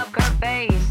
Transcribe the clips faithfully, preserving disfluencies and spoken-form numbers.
poker face.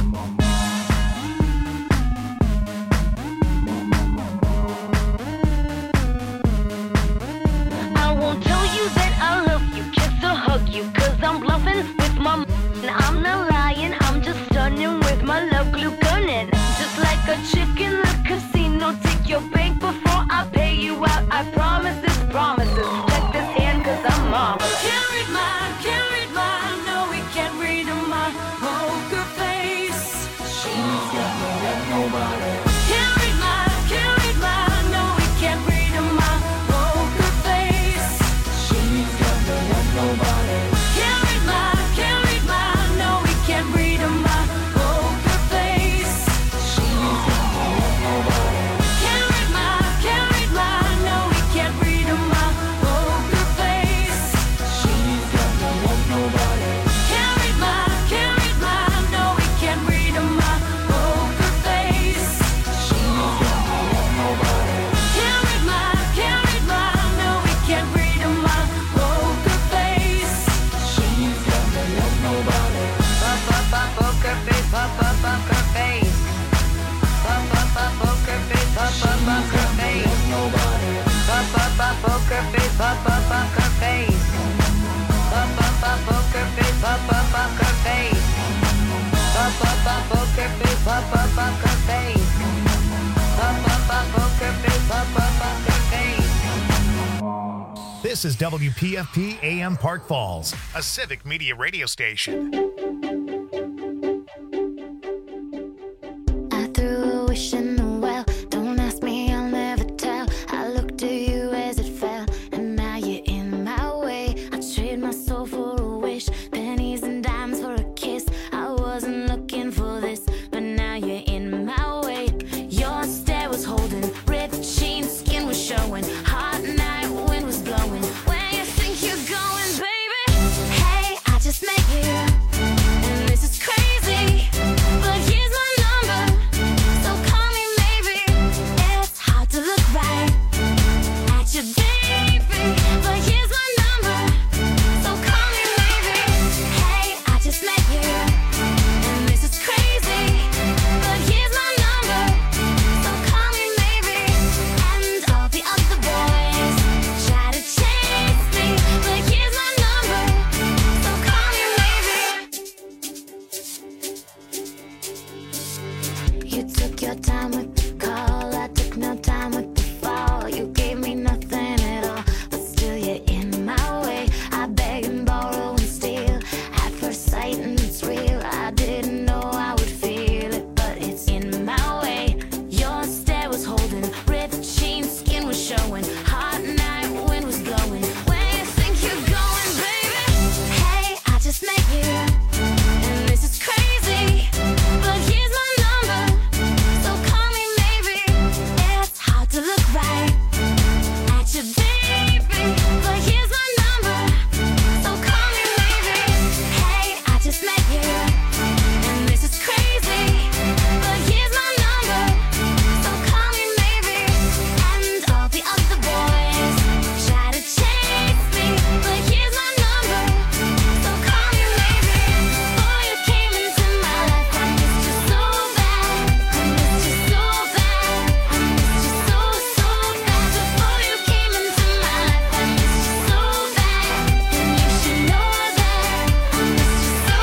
I won't tell you that I love you, kiss or hug you, cause I'm bluffing with my m- I'm not lying, I'm just stunning with my love glue gunning. Just like a chick in the casino, take your bank before I pay you out. I promise this promises. Check this hand cause I'm marvelous. Can't read mine, can't read mine. No, we can't read my poker face. She's got no love, nobody. Can't read mine, can't read mine. No, we can't read my poker face. She's got no love, nobody. Can't read mine, can't read mine. No, we can't read my poker face. She's got no love, nobody. Can't read mine, can't read mine. No, we can't read my poker face. She's got no love, nobody. Can't read mine, can't read mine. No, we can't read my poker face. She's got no love, nobody. Can't read mine, can't read mine. No, we can't read my poker face. She's got no love, nobody. Pop, pop, pop, poker face, pop, pop, poker face. Pop, pop, pop, poker face, pop, pop, poker face. Pop, pop, pop, poker face, pop, pop, poker face. Pop, pop, pop, poker face, pop, pop, poker face. Pop, pop, pop, poker face, pop, pop, poker face. Pop, pop, pop, poker face, pop, pop, poker face. This is W P F P A M Park Falls, a civic media radio station. I threw a wish in the well. Don't ask me, I'll never tell. I looked at you as it fell, and now you're in my way. I trade my soul for a wish, pennies and dimes for a kiss. I wasn't looking for this, but now you're in my way. Your stare was holding, ripped jeans, skin was showing. Hot night, wind was blowing. Where you think you're going, baby? Hey, I just met you, and this is crazy. But here's my number, so call me maybe. It's hard to look right at you, baby. But here's my number, so call me maybe. Hey, I just met you, and this is crazy. But here's my number, so call me maybe. And all the other boys try to chase me, but here's my number, so call me maybe. You took your time with the call, I took no time with the fall. You gave me nothing at all, but still you're in my way. I beg and borrow and steal at first sight, and it's real. I didn't know I would feel it, but it's in my way. Your stare was holding, ripped jeans, skin was showing. Hot night, wind was blowing. Where you think you're going, baby? Hey, I just met you, and this is crazy. But here's my number, so call me maybe. It's hard to look right at you, baby. But here's my number, so call me maybe. Hey, I just met you, and this is crazy. But here's my number, so call me maybe. And all the other boys try to chase me, but here's my number, so call me maybe. Before you came into my life, I missed you so bad. I missed you so bad. I missed you so, so bad. Before you came into my life, I missed you so bad. And you should know that I missed you so,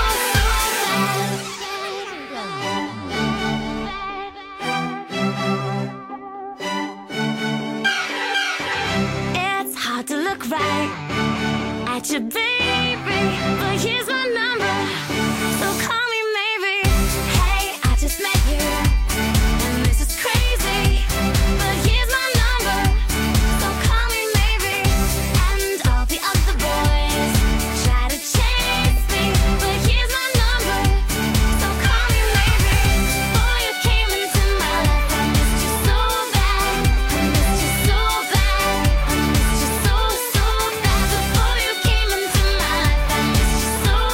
so bad. It's hard to look right at you, baby. But here's my number, so call me maybe. Hey, I just met you, and this is crazy. But here's my number, so call me maybe. And all the other boys try to chase me, but here's my number, so call me maybe. Before you came into my life, I missed you so bad. I missed you so bad. I missed you so, so bad. Before you came into my life, I missed you so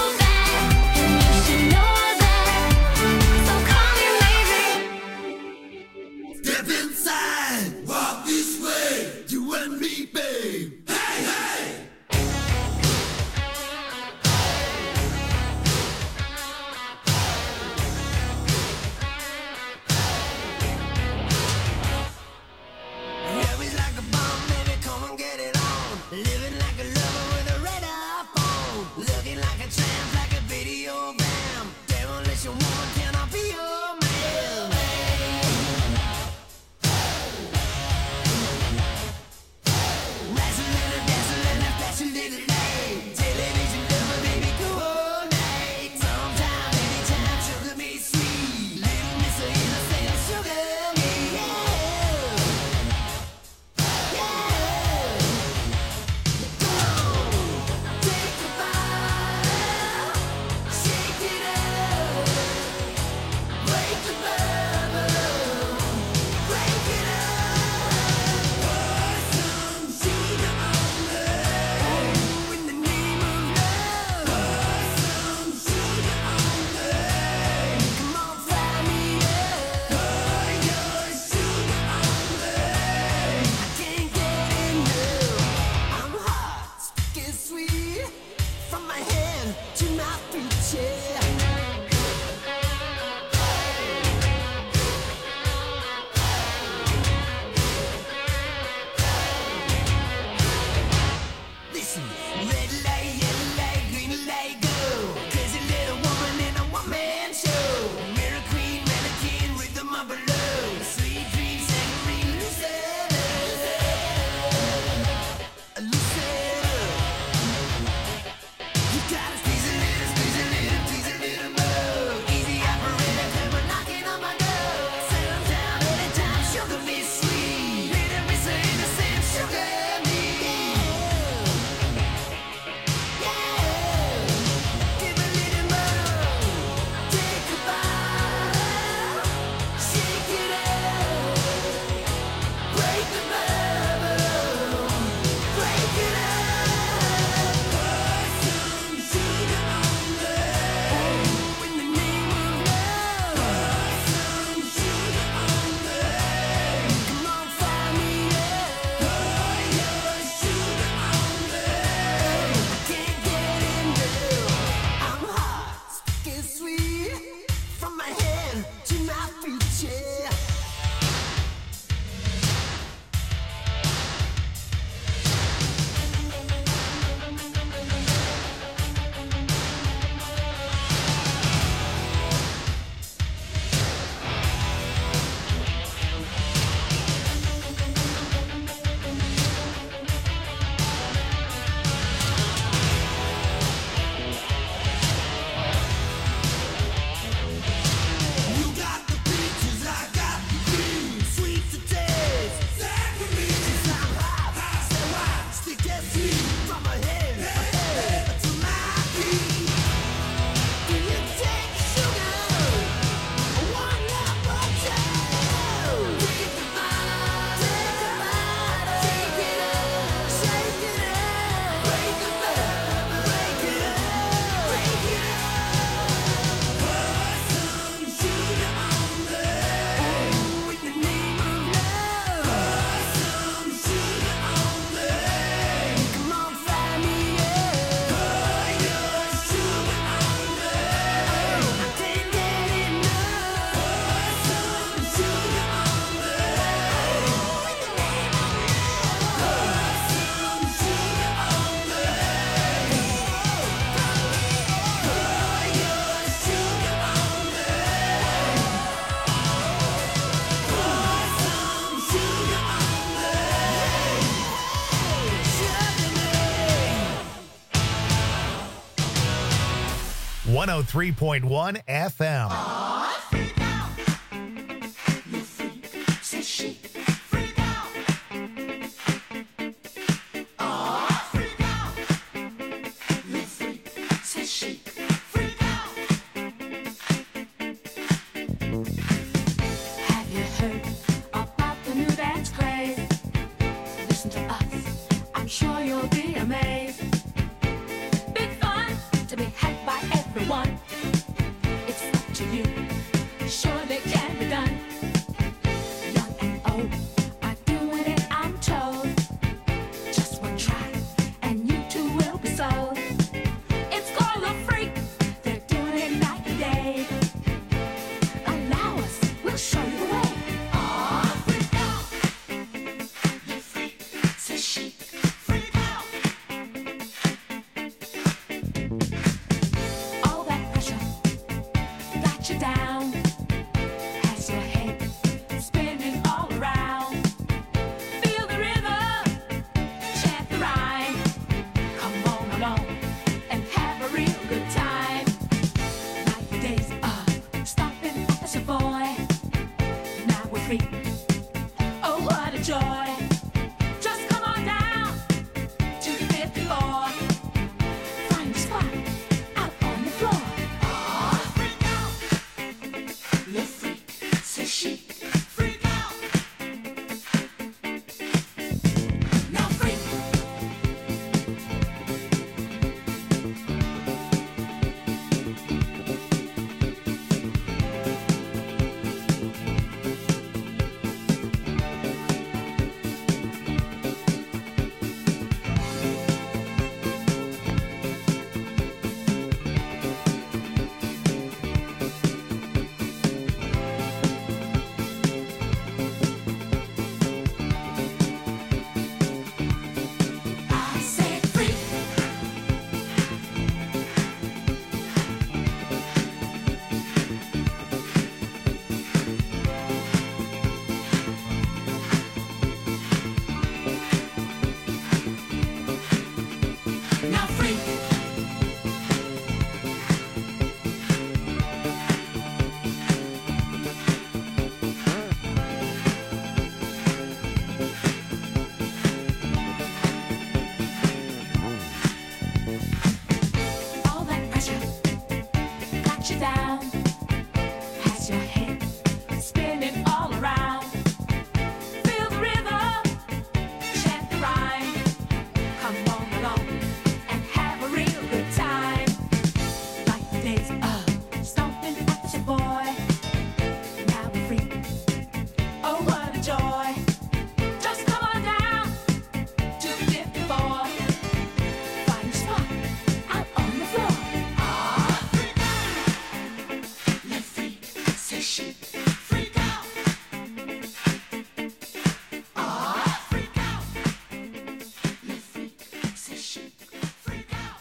From my head to my feet, yeah. one oh three point one F M. session. Freak out. Ah, freak out. Le freak session. Freak out.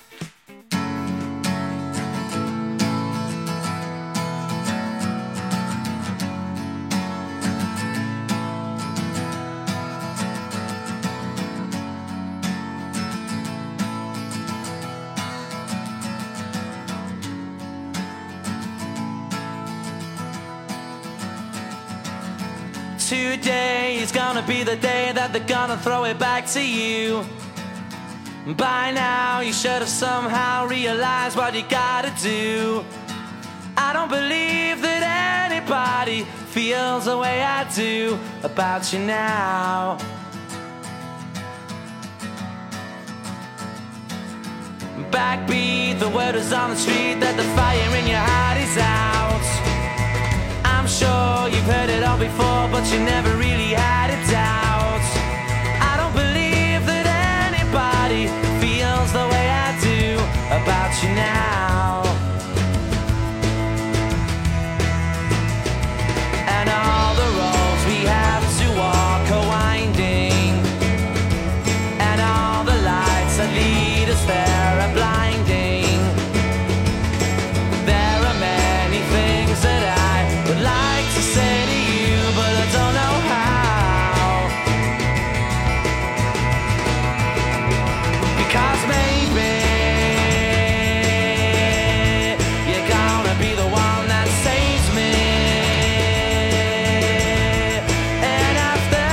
Today is gonna be the day that they're gonna throw it back to you. By now you should have somehow realized what you gotta do. I don't believe that anybody feels the way I do about you now. Backbeat, the word is on the street that the fire in your heart is out. I'm sure you've heard it all before, but you never really had a doubt. I don't believe that anybody feels the way I do about you now. And all the roads we have to walk are winding, and all the lights that lead us there are blinding. There are many things that I would like to say to you, but I don't know how. Because maybe you're gonna be the one that saves me. And after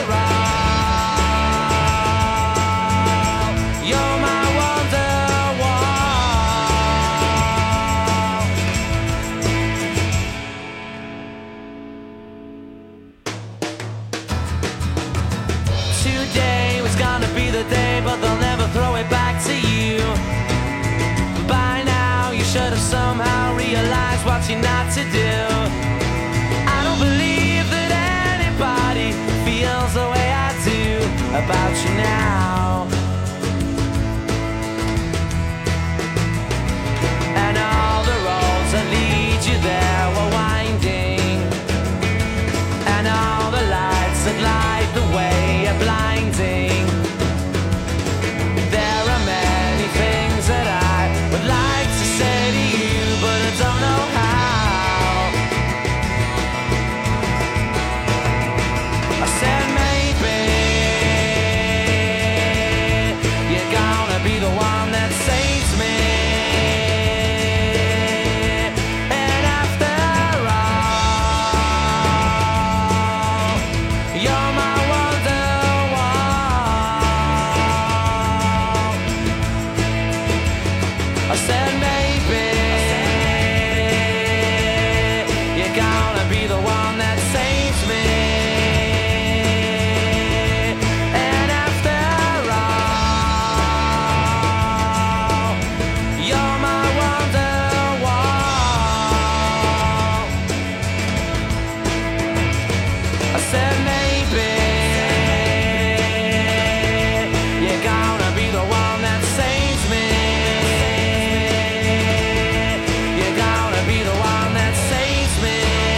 all, you're my Wonderwall. Today was gonna be the day, but they'll never throw it back to you. By now you should have somehow realized what you're not to do. I don't believe that anybody feels the way I do about you now. And all the roads that lead you there were winding, and all the lights that light the way are blinding. There are many things that I would like to say to you, but I don't know how. I said maybe you're gonna be the one that saves me. And after all, you're my Wonderwall. I said maybe you're gonna be the one that saves me. And after all, you're my Wonderwall. I said maybe you're gonna be the one that saves me. You're gonna be the one that saves me.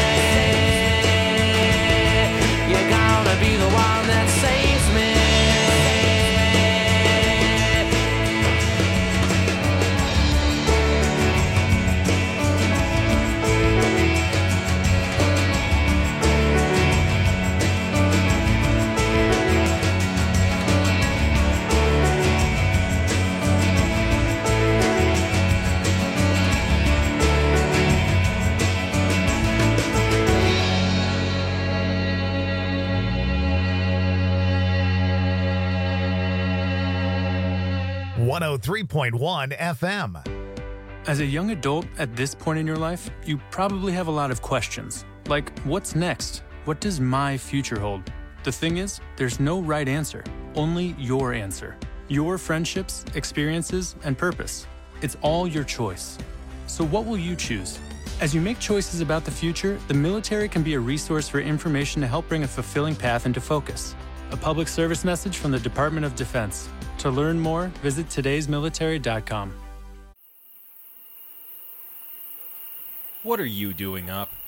You're gonna be the one that saves me. one oh three point one F M. As a young adult at this point in your life, you probably have a lot of questions. Like, what's next? What does my future hold? The thing is, there's no right answer, only your answer. Your friendships, experiences, and purpose. It's all your choice. So what will you choose? As you make choices about the future, the military can be a resource for information to help bring a fulfilling path into focus. A public service message from the Department of Defense. To learn more, visit todays military dot com. What are you doing up?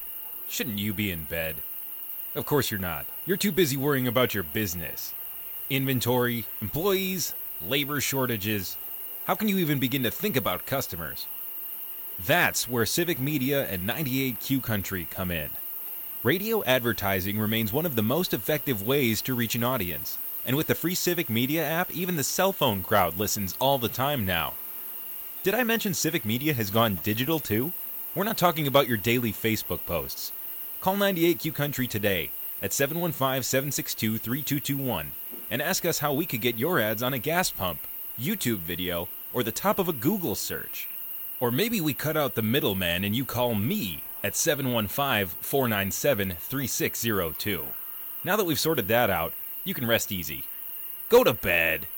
Shouldn't you be in bed? Of course you're not. You're too busy worrying about your business. Inventory, employees, labor shortages. How can you even begin to think about customers? That's where Civic Media and ninety-eight Q Country come in. Radio advertising remains one of the most effective ways to reach an audience. And with the free Civic Media app, even the cell phone crowd listens all the time now. Did I mention Civic Media has gone digital too? We're not talking about your daily Facebook posts. Call ninety-eight Q Country today at seven one five, seven six two, three two two one and ask us how we could get your ads on a gas pump, YouTube video, or the top of a Google search. Or maybe we cut out the middleman and you call me at seven one five, four nine seven, three six zero two. Now that we've sorted that out, you can rest easy. Go to bed.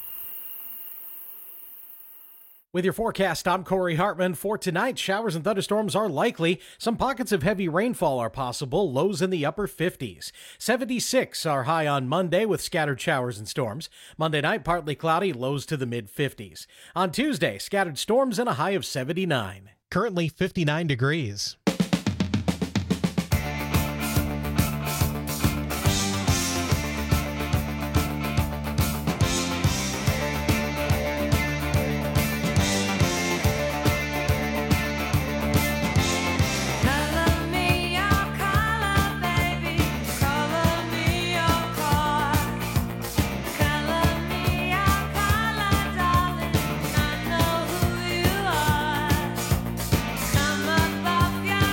With your forecast, I'm Corey Hartman. For tonight, showers and thunderstorms are likely. Some pockets of heavy rainfall are possible, lows in the upper fifties. seventy-six are high on Monday with scattered showers and storms. Monday night, partly cloudy, lows to the mid-fifties. On Tuesday, scattered storms and a high of seventy-nine. Currently fifty-nine degrees. Color me your color, baby. Color me your car. Color me your color, darling. I know who you are. Come up off your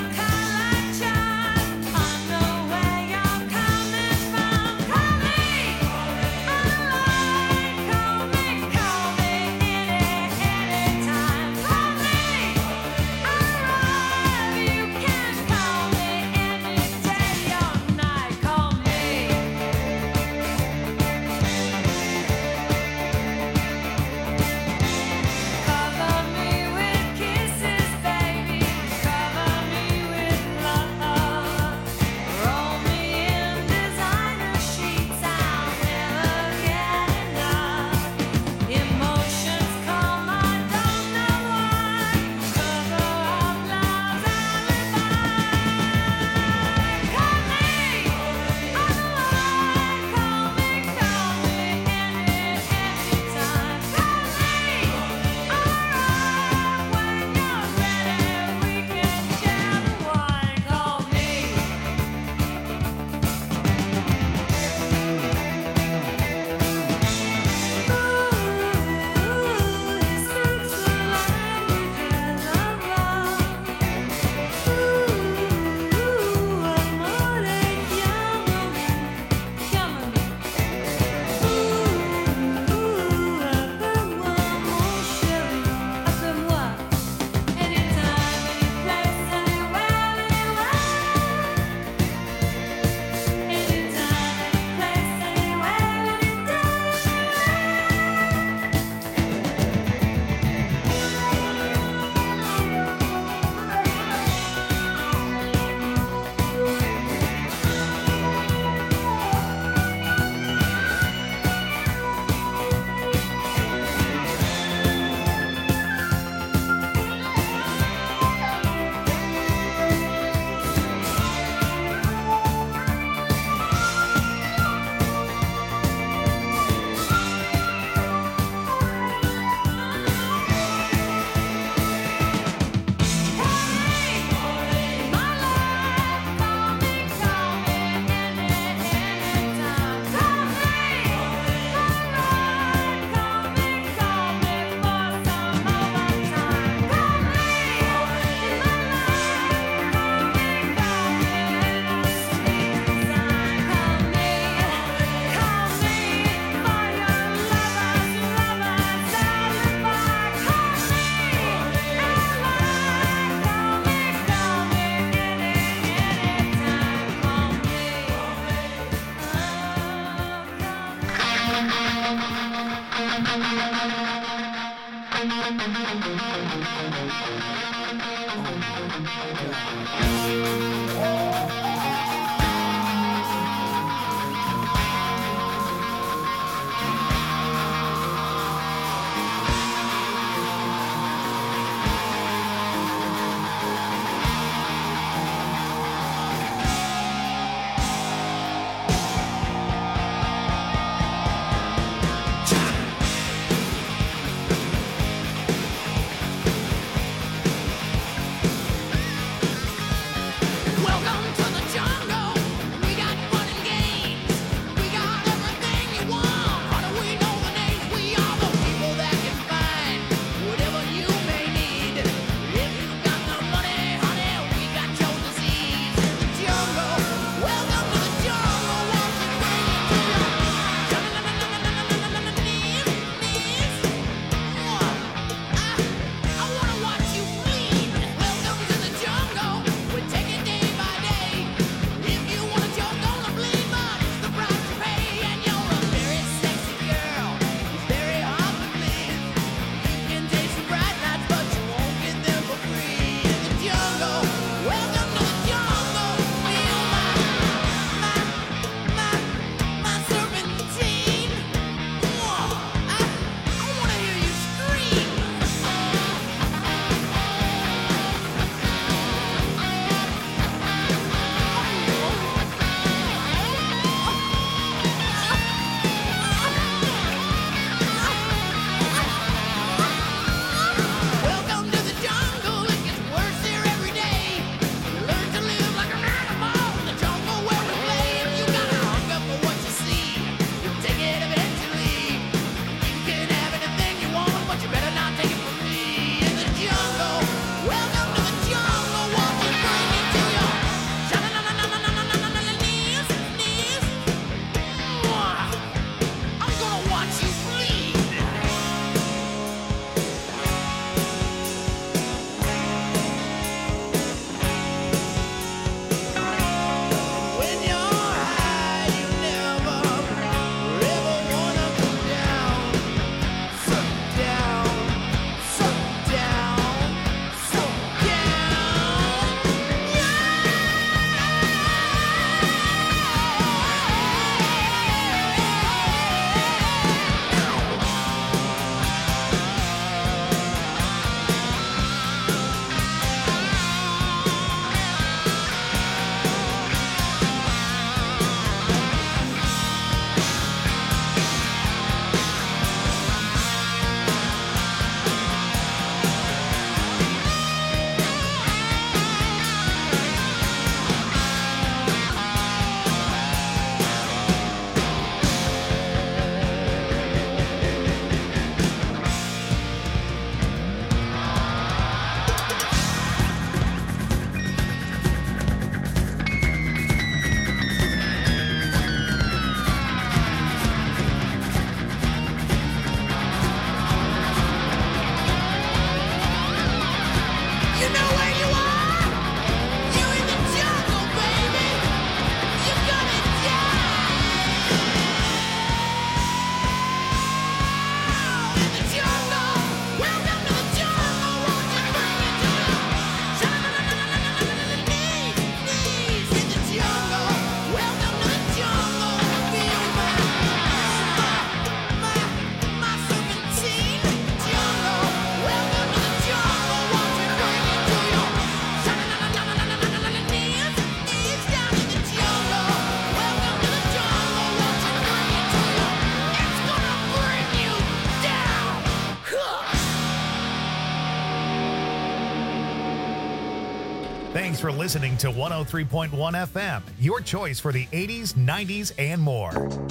listening to one oh three point one F M, your choice for the eighties, nineties, and more.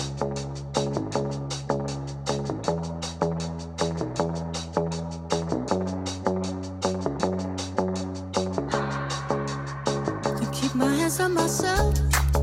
To keep my hands on myself,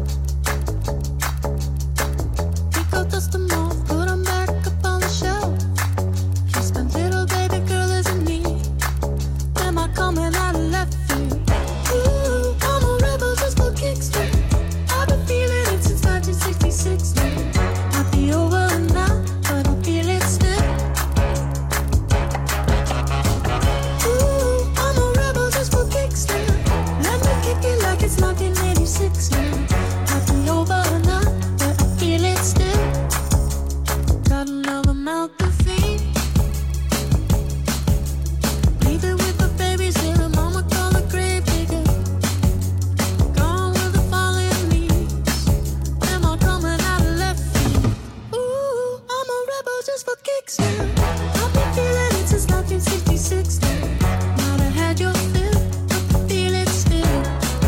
pick out dust them off, put them back up on the shelf. Kiss my little baby girl isn't me. Am I coming out of left field? Ooh, I'm a rebel just for kicks. I've been feeling it since nineteen sixty-six now. Might be over now, but I feel it still. Ooh, I'm a rebel just for kicks now. Let me kick it like it's nineteen eighty-six now. Might be over now, but I feel it still. Got another mouth to feed. Leaving with the babies here, mama call a grave digger. Gone with the falling leaves. Am I coming out of left field? Ooh, I'm a rebel just for kicks now. I've been feeling it since nineteen sixty-six now. Might have had your fill, but I feel it still.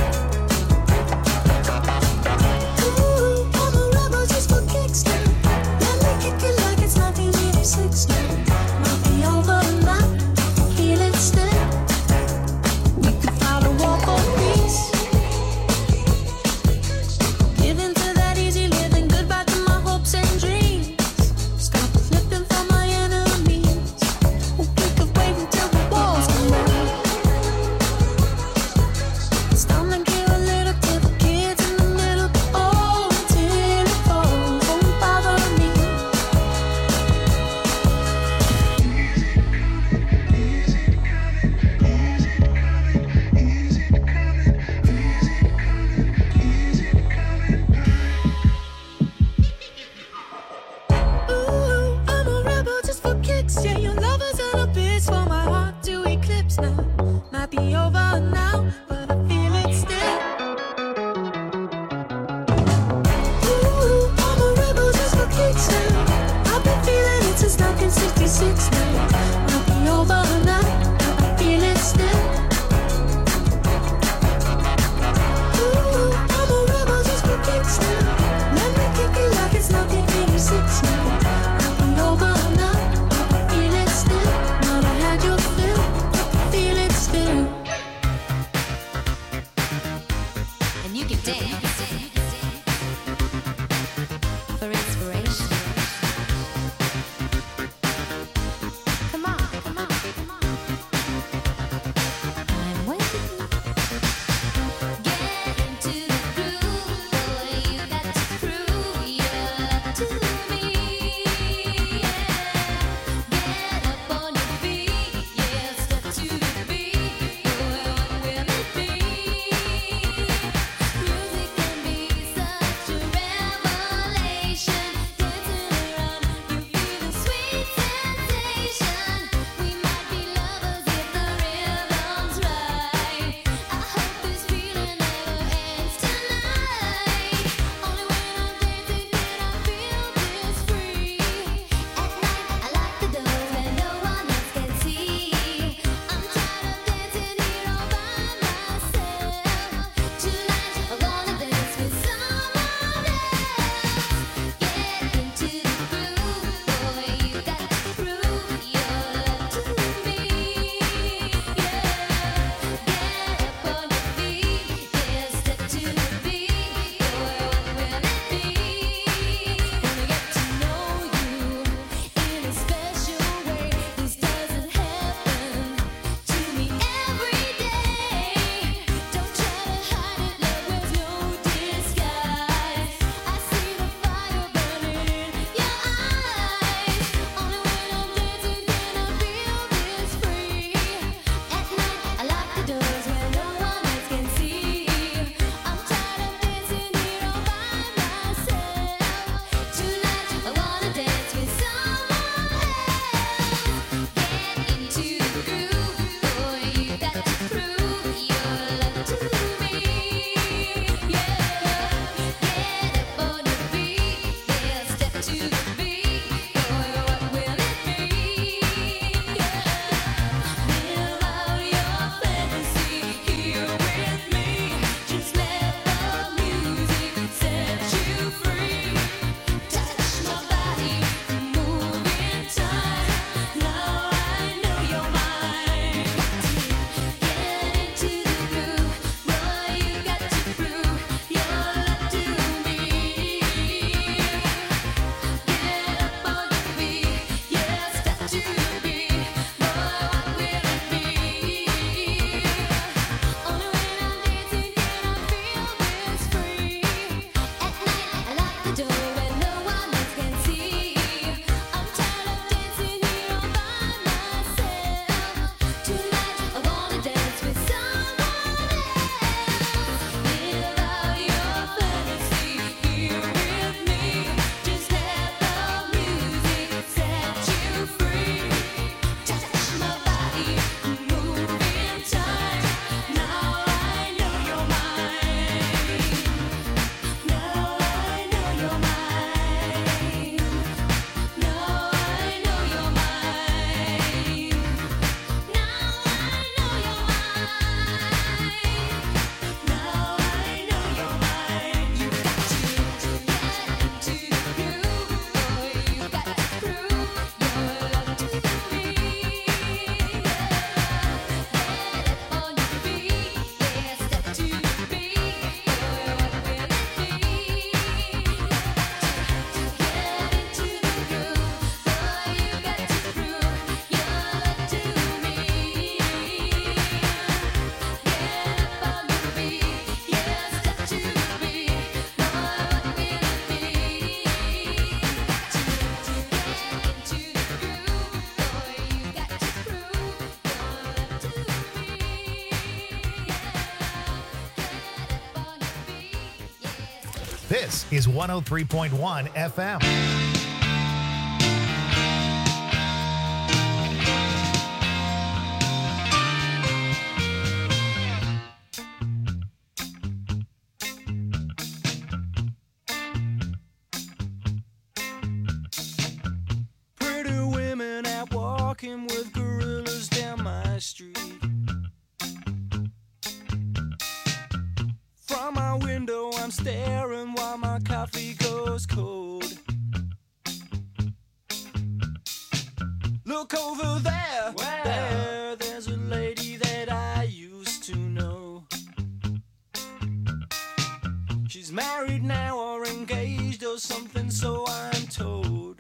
Ooh, I'm a rebel just for kicks now. Let me kick it like it's nineteen eighty-six now. Might be over now, I feel it still. We could fight a war for peace. Give in to that easy living, goodbye to my hopes and dreams. Stop flipping for my enemies. We could wait until the walls come down. Stop and give a little to the kids in the middle. Oh, until it falls, won't bother me. Ooh, I'm a rebel just for kicks. Yeah, your lovers and a bitch for my heart to eclipse now. Might be over now, but I feel it still. Ooh, I'm a rebel just for kicks now. I've been feeling it since nineteen sixty-six now. Might be over now, but I feel it still. Ooh, I'm a rebel just for kicks now. Let me kick it like it's nineteen eighty-six now. Might be over now, but I feel it still. Might have had your fill, but I feel it still. And you can dance for inspiration. Come on, come on, come on. I'm waiting. Get into the groove, boy. You got to prove your love to me. Get up on your feet, yeah. Step to the beat, boy. What will it be? Music can be This is one oh three point one F M. Pretty women out walking with gorillas down my street. From my window I'm staring while my coffee goes cold. Look over there, there, there's a lady that I used to know. She's married now or engaged or something, so I'm told.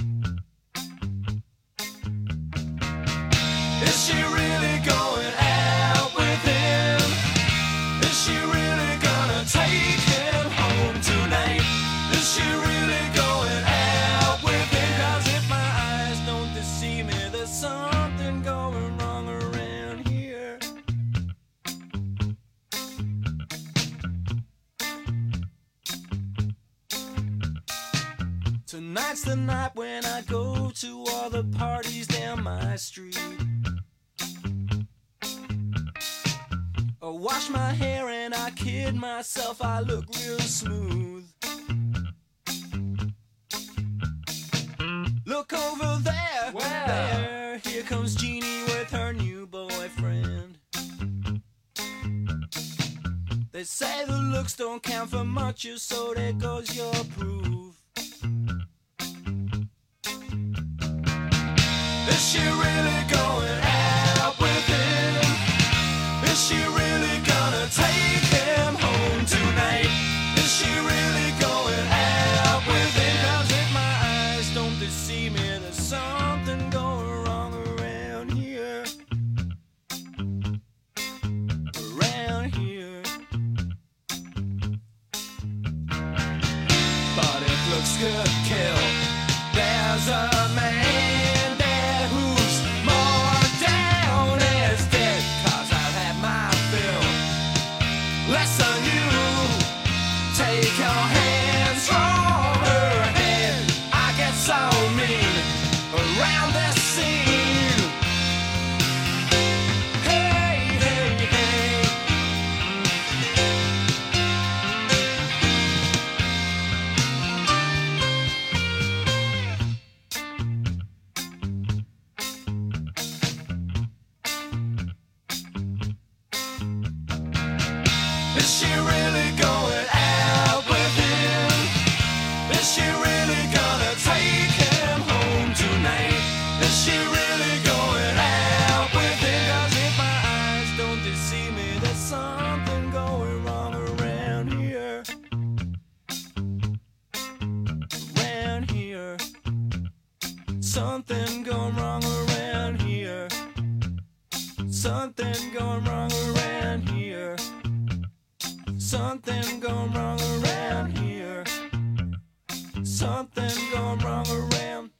Is she really going out with him? Is she really gonna take him home tonight? Is she really going out with him? 'Cause if my eyes don't deceive me, there's something going wrong around here. Tonight's the night when I go to all the parties down my street. I wash my hair and I kid myself, I look real smooth. Look over there, there, here comes Jeannie with her new boyfriend. They say the looks don't count for much, so there goes your proof. Is she really going out with him? Is she really gonna take him home tonight? Is she really going out with him? 'Cause if my eyes don't deceive me, there's something going wrong around here. Around here. But if looks could kill, there's a man there who's more down as dead. 'Cause I've had my fill. Less than you. Take your hands from her head. I get so mean around this scene. Hey, hey, hey. Is she really going out with him? Is she really gonna take him home tonight? Is she really going out with him? 'Cause if my eyes don't deceive me, there's something going wrong around here. Around here. Something going wrong around here. Something going wrong around here. Something going wrong around here. Something going wrong around.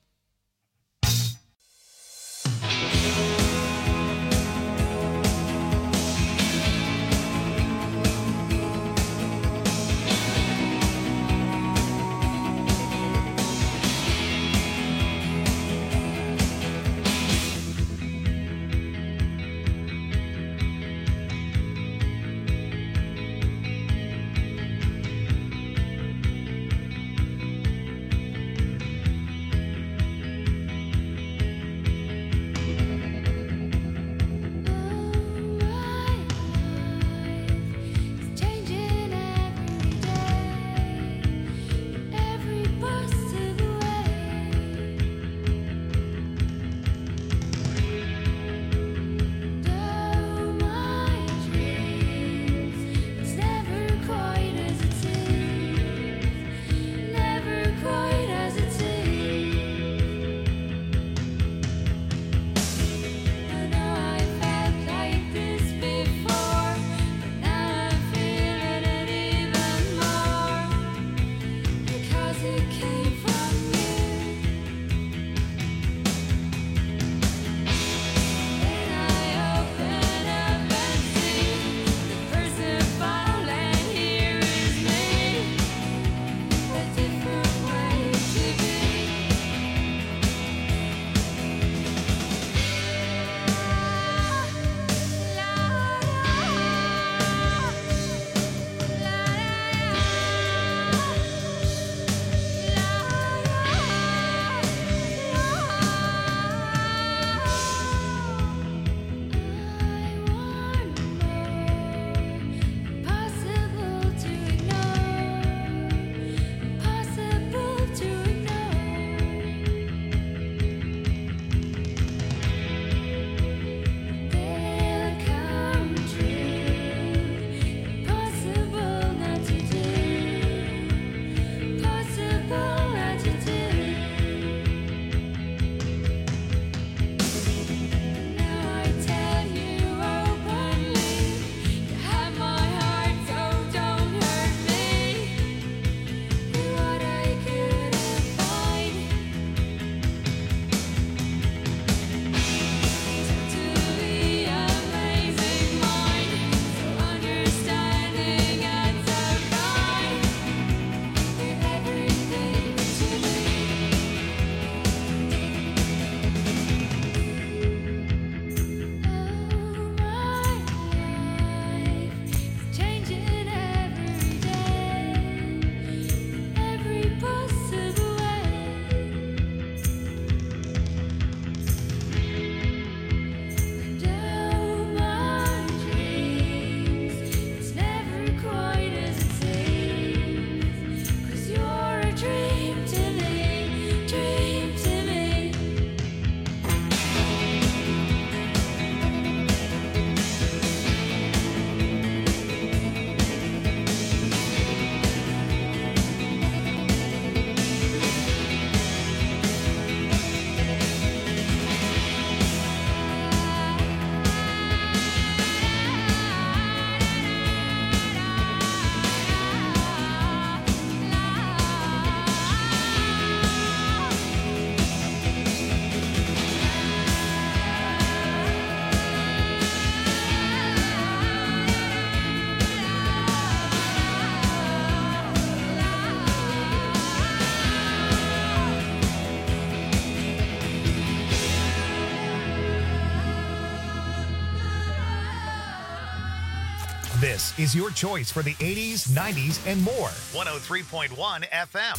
This is your choice for the eighties, nineties, and more. one oh three point one F M.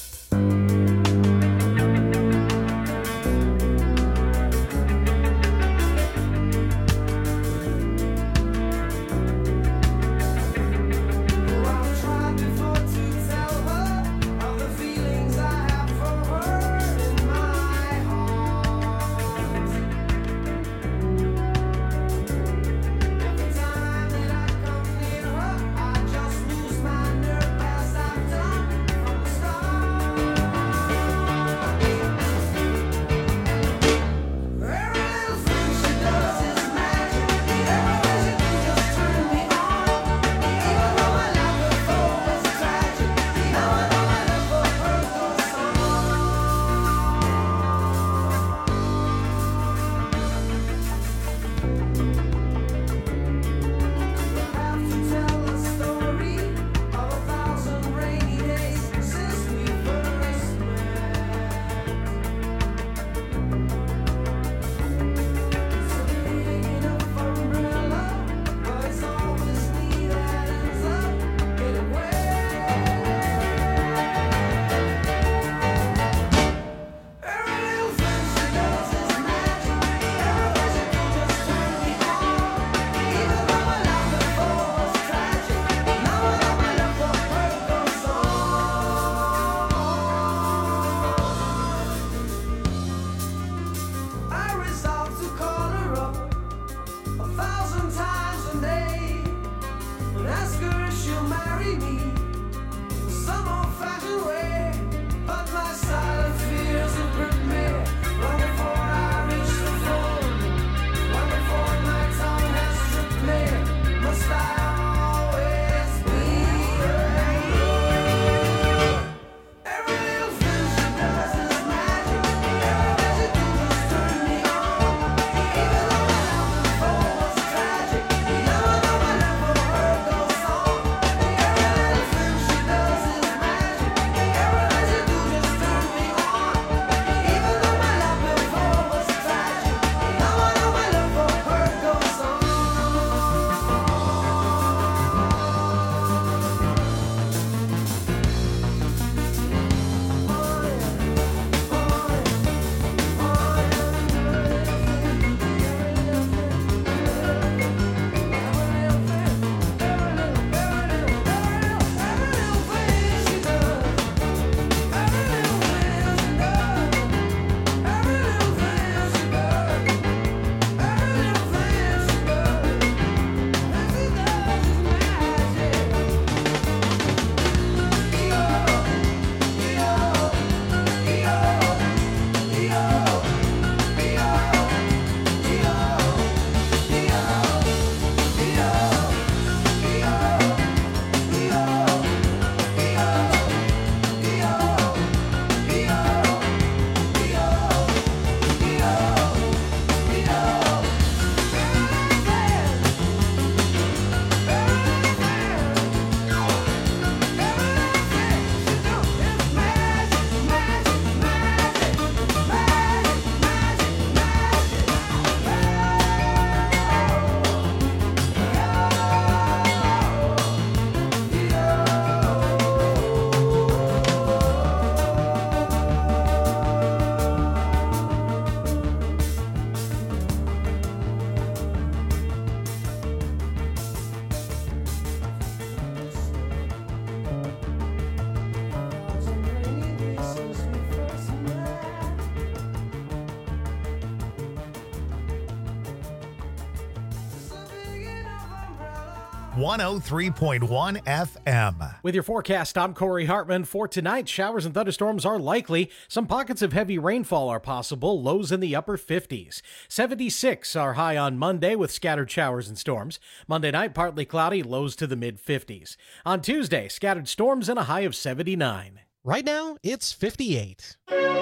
one oh three point one F M. With your forecast, I'm Corey Hartman. For tonight, showers and thunderstorms are likely. Some pockets of heavy rainfall are possible, lows in the upper fifties. seventy-six are high on Monday with scattered showers and storms. Monday night, partly cloudy, lows to the mid-fifties. On Tuesday, scattered storms and a high of seventy-nine. Right now, it's fifty-eight.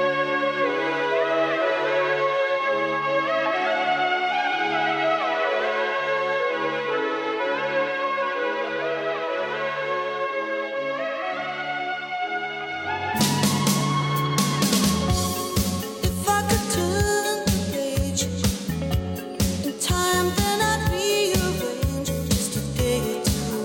If I could turn the page in time, then I'd rearrange just a day or two.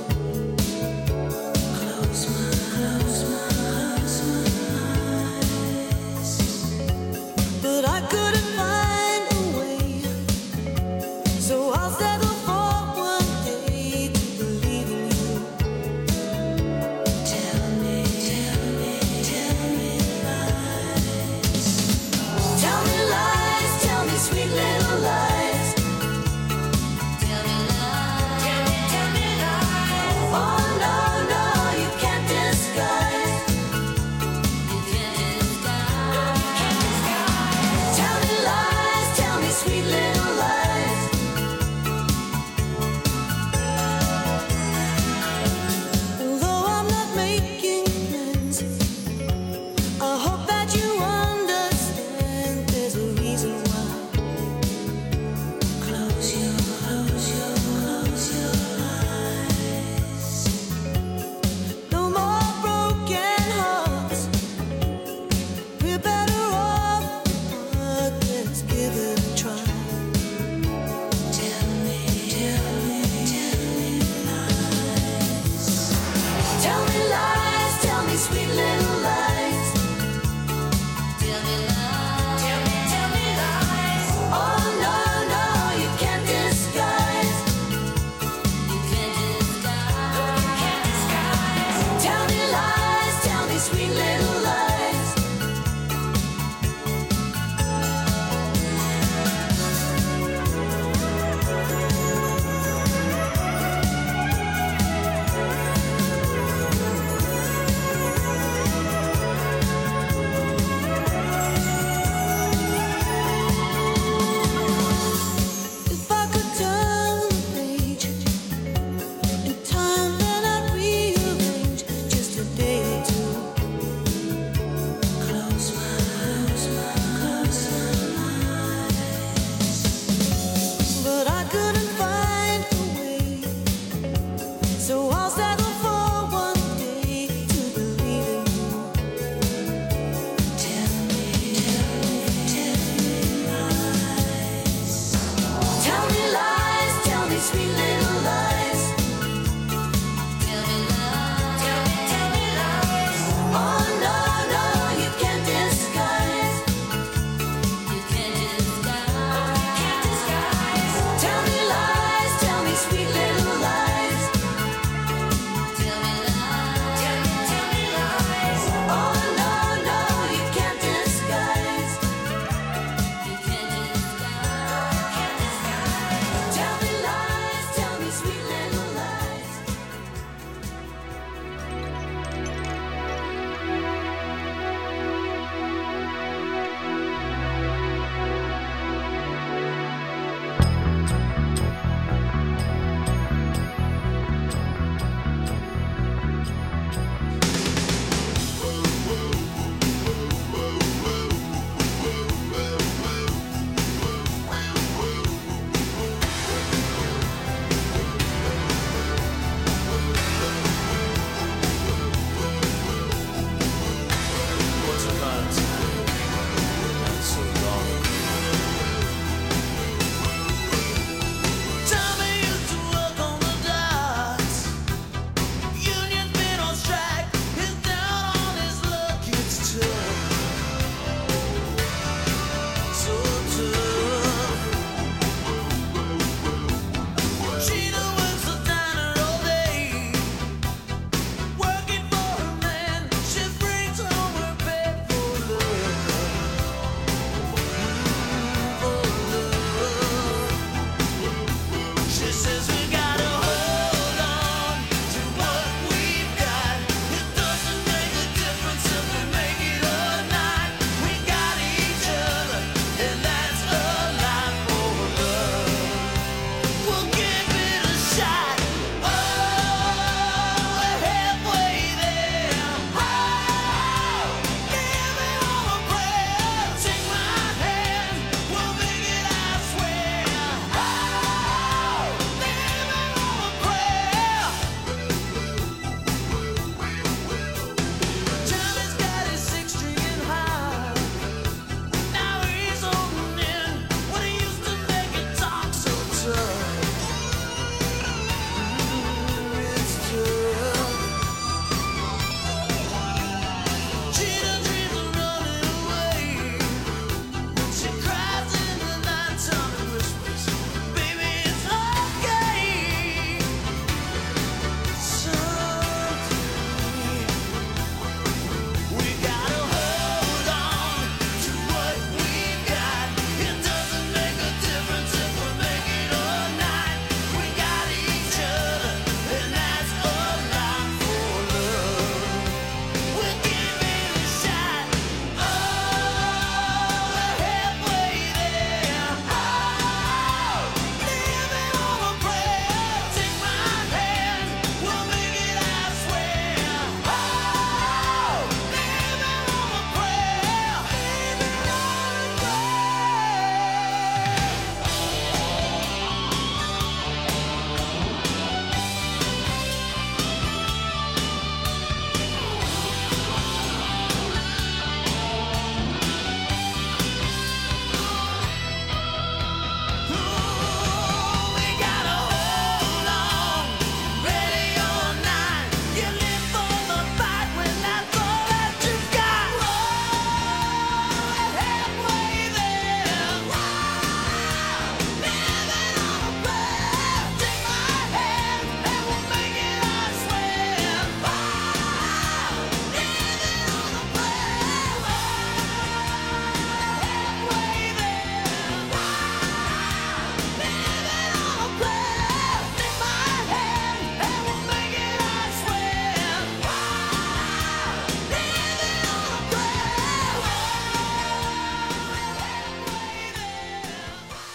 sweet little lies. Tell me lies. Tell me, tell me lies. Oh no, no, you can't disguise. You can't disguise. No, you can't disguise. Tell me lies. Tell me sweet little lies.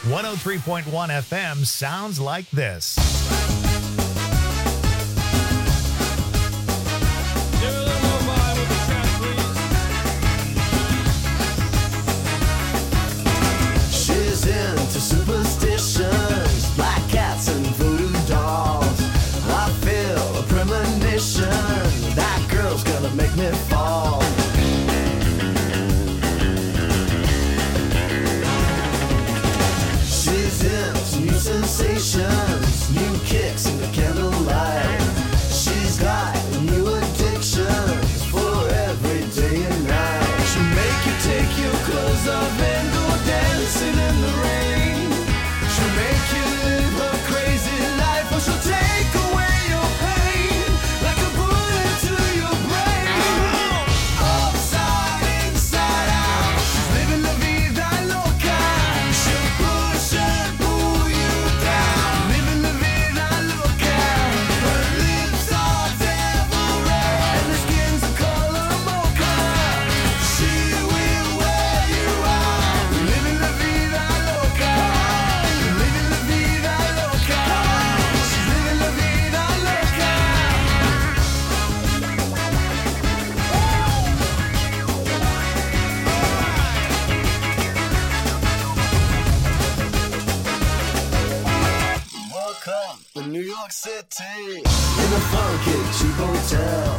one oh three point one F M sounds like this. She's into superstitions, black cats and voodoo dolls. I feel a premonition, that girl's gonna make me fall. She's into new sensations, new kicks in the candlelight. She's got new addictions for every day and night. She'll make you take your clothes off and go dancing in the rain. She'll make you live her crazy life, or she'll take away your pain like a bullet to your brain. Upside, inside out, she's living la vida loca. She'll push and pull you down, living la vida loca. Her lips are devil red and her skin's the color mocha. She will wear you out, living la vida loca, living la vida loca. She's living la vida loca. Welcome to New York City, in a funky cheap hotel.